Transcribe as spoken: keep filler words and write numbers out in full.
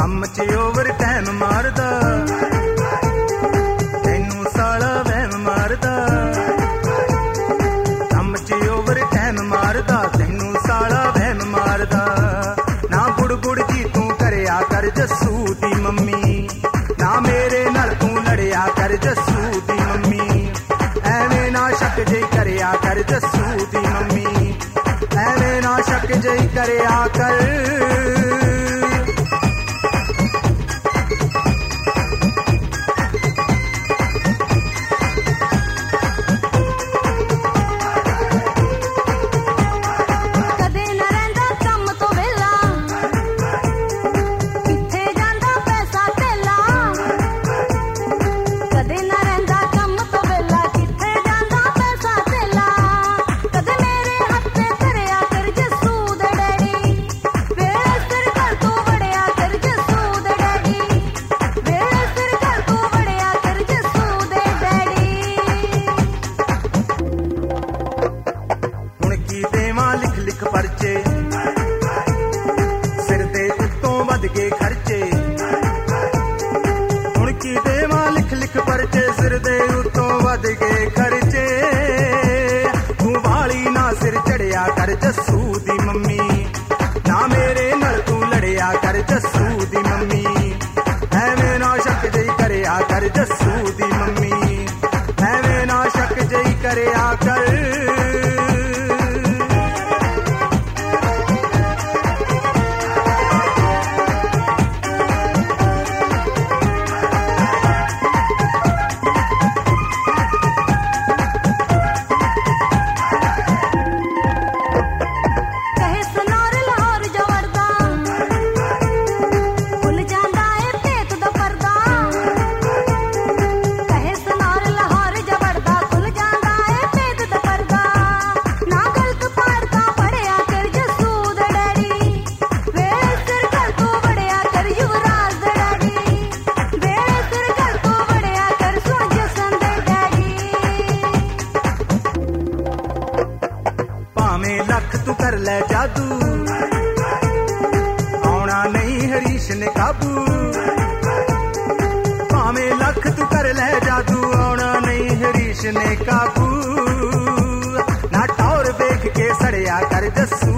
ਕੰਮ 'ਚ over time ਮਾਰਦਾ, ਤੈਨੂੰ ਸਾਲਾ ਵਹਿਮ ਮਾਰਦਾ। ਕੰਮ 'ਚ ਓਵਰ ਟਾਈਮ ਮਾਰਦਾ, ਤੈਨੂੰ ਸਾਲਾ ਵਹਿਮ ਮਾਰਦਾ। ਨਾ ਗੁੜ ਗੁੜ ਜੀ ਤੂੰ ਕਰਿਆ ਕਰ ਜੱਸੂ ਦੀ ਮੰਮੀ, ਨਾ ਮੇਰੇ ਨਾਲ ਤੂੰ ਲੜਿਆ ਕਰ ਜੱਸੂ ਦੀ ਮੰਮੀ। ਐਵੇਂ ਨਾ ਸ਼ੱਕ ਜਿਹੀ ਕਰਿਆ ਕਰ ਜੱਸੂ ਦੀ ਮੰਮੀ, ਐਵੇਂ ਨਾ ਸ਼ੱਕ ਜਿਹੀ ਕਰਿਆ ਕਰ। ਪਰਚੇ ਸਿਰ ਦੇ ਉੱਤੋਂ ਵੱਧ ਗਏ ਖਰਚੇ, ਹੁਣ ਕੀ ਦੇਵਾਂ ਲਿਖ ਲਿਖ ਪਰਚੇ ਸਿਰ ਦੇ ਉੱਤੋਂ ਵੱਧ ਗਏ ਖਰਚੇ। ਤੂੰ ਵਾਲੀ ਨਾ ਸਿਰ ਚੜਿਆ ਕਰ ਜੱਸੂ ਦੀ ਮੰਮੀ, ਨਾ ਮੇਰੇ ਨਾਲ ਤੂੰ ਲੜਿਆ ਕਰ ਜੱਸੂ ਦੀ ਮੰਮੀ। ਐਵੇਂ ਨਾ ਸ਼ੱਕ ਜਿਹੀ ਕਰਿਆ ਕਰ ਜੱਸੂ ਦੀ ਮੰਮੀ, ਐਵੇਂ ਨਾ ਸ਼ੱਕ ਜਿਹੀ ਕਰਿਆ ਕਰ। ਲੱਖ ਤੂੰ ਕਰ ਲੈ ਜਾਦੂ, ਆਉਣਾ ਨਹੀਂ ਹਰੀਸ਼ ਨੇ ਕਾਬੂ। ਭਾਵੇਂ ਲੱਖ ਤੂੰ ਕਰ ਲੈ ਜਾਦੂ, ਆਉਣਾ ਨਹੀਂ ਹਰੀਸ਼ ਨੇ ਕਾਬੂ। ਨਾ ਟੌਰ ਵੇਖ ਕੇ ਸੜਿਆ ਕਰ ਜੱਸੂ